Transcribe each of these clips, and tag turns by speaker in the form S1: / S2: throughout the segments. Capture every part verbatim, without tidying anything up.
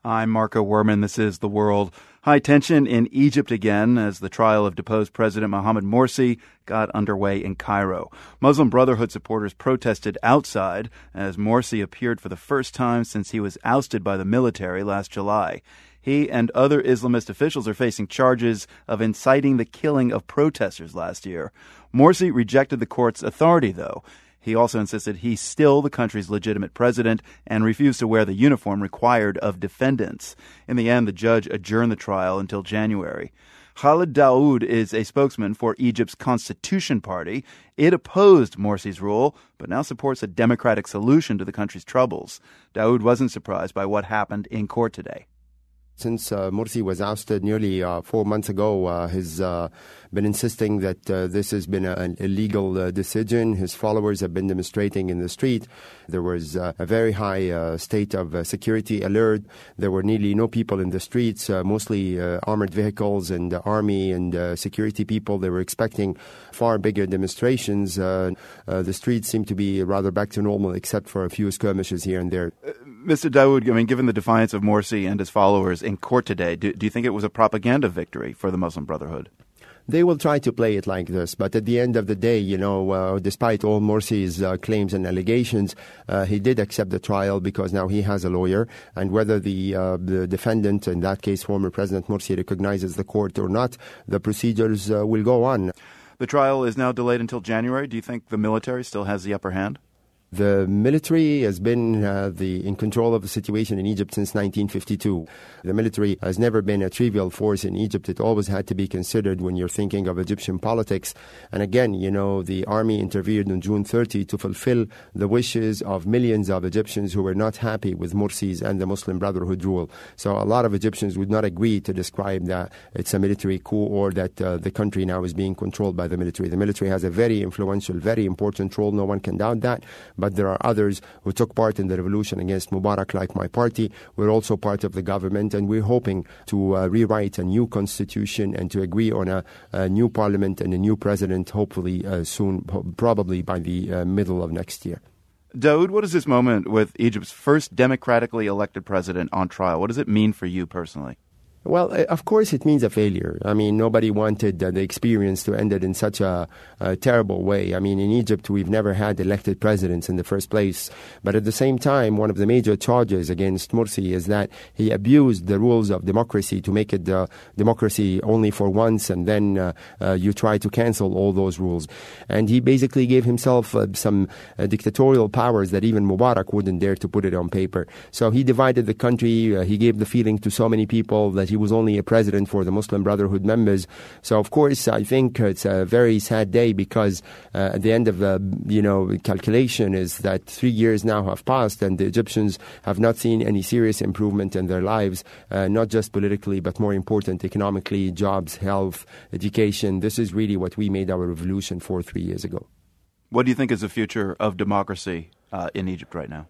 S1: I'm Marco Werman. This is The World. High tension in Egypt again as the trial of deposed President Mohamed Morsi got underway in Cairo. Muslim Brotherhood supporters protested outside as Morsi appeared for the first time since he was ousted by the military last July. He and other Islamist officials are facing charges of inciting the killing of protesters last year. Morsi rejected the court's authority, though. He also insisted he's still the country's legitimate president and refused to wear the uniform required of defendants. In the end, the judge adjourned the trial until January. Khaled Daoud is a spokesman for Egypt's Constitution Party. It opposed Morsi's rule, but now supports a democratic solution to the country's troubles. Daoud wasn't surprised by what happened in court today.
S2: Since uh, Morsi was ousted nearly uh, four months ago, uh, he's uh, been insisting that uh, this has been a, an illegal uh, decision. His followers have been demonstrating in the street. There was uh, a very high uh, state of uh, security alert. There were nearly no people in the streets, uh, mostly uh, armored vehicles and uh, army and uh, security people. They were expecting far bigger demonstrations. Uh, uh, the streets seem to be rather back to normal, except for a few skirmishes here and there.
S1: Uh, Mister Daoud, I mean, given the defiance of Morsi and his followers in court today, do, do you think it was a propaganda victory for the Muslim Brotherhood?
S2: They will try to play it like this, but at the end of the day, you know, uh, despite all Morsi's uh, claims and allegations, uh, he did accept the trial because now he has a lawyer, and whether the uh, the defendant, in that case former President Morsi, recognizes the court or not, the procedures uh, will go on.
S1: The trial is now delayed until January. Do you think the military still has the upper hand?
S2: The military has been uh, the in control of the situation in Egypt since nineteen fifty-two. The military has never been a trivial force in Egypt. It always had to be considered when you're thinking of Egyptian politics. And again, you know, the army intervened on June thirtieth to fulfill the wishes of millions of Egyptians who were not happy with Morsi's and the Muslim Brotherhood rule. So a lot of Egyptians would not agree to describe that it's a military coup or that uh, the country now is being controlled by the military. The military has a very influential, very important role. No one can doubt that. But there are others who took part in the revolution against Mubarak, like my party. We're also part of the government, and we're hoping to uh, rewrite a new constitution and to agree on a, a new parliament and a new president, hopefully uh, soon, probably by the uh, middle of next year.
S1: Daoud, what is this moment with Egypt's first democratically elected president on trial? What does it mean for you personally?
S2: Well, of course it means a failure. I mean, nobody wanted uh, the experience to end it in such a, a terrible way. I mean, in Egypt, we've never had elected presidents in the first place. But at the same time, one of the major charges against Morsi is that he abused the rules of democracy to make it uh, democracy only for once, and then uh, uh, you try to cancel all those rules. And he basically gave himself uh, some uh, dictatorial powers that even Mubarak wouldn't dare to put it on paper. So he divided the country. Uh, he gave the feeling to so many people that he was only a president for the Muslim Brotherhood members. So, of course, I think it's a very sad day because uh, at the end of the, you know, calculation is that three years now have passed and the Egyptians have not seen any serious improvement in their lives, uh, not just politically, but more important, economically, jobs, health, education. This is really what we made our revolution for three years ago.
S1: What do you think is the future of democracy uh, in Egypt right now?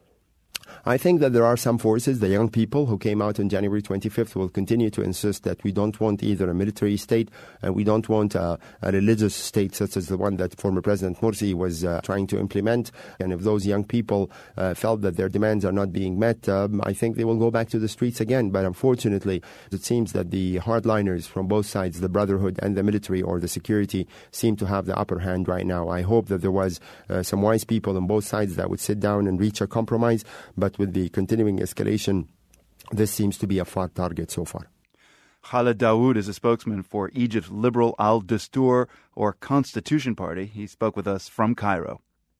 S2: I think that there are some forces, the young people who came out on January twenty-fifth will continue to insist that we don't want either a military state and we don't want a, a religious state such as the one that former President Morsi was uh, trying to implement. And if those young people uh, felt that their demands are not being met, um, I think they will go back to the streets again. But unfortunately, it seems that the hardliners from both sides, the Brotherhood and the military or the security, seem to have the upper hand right now. I hope that there was uh, some wise people on both sides that would sit down and reach a compromise. But with the continuing escalation, this seems to be a flat target so far.
S1: Khaled Daoud is a spokesman for Egypt's Liberal Al-Dastur or Constitution Party. He spoke with us from Cairo.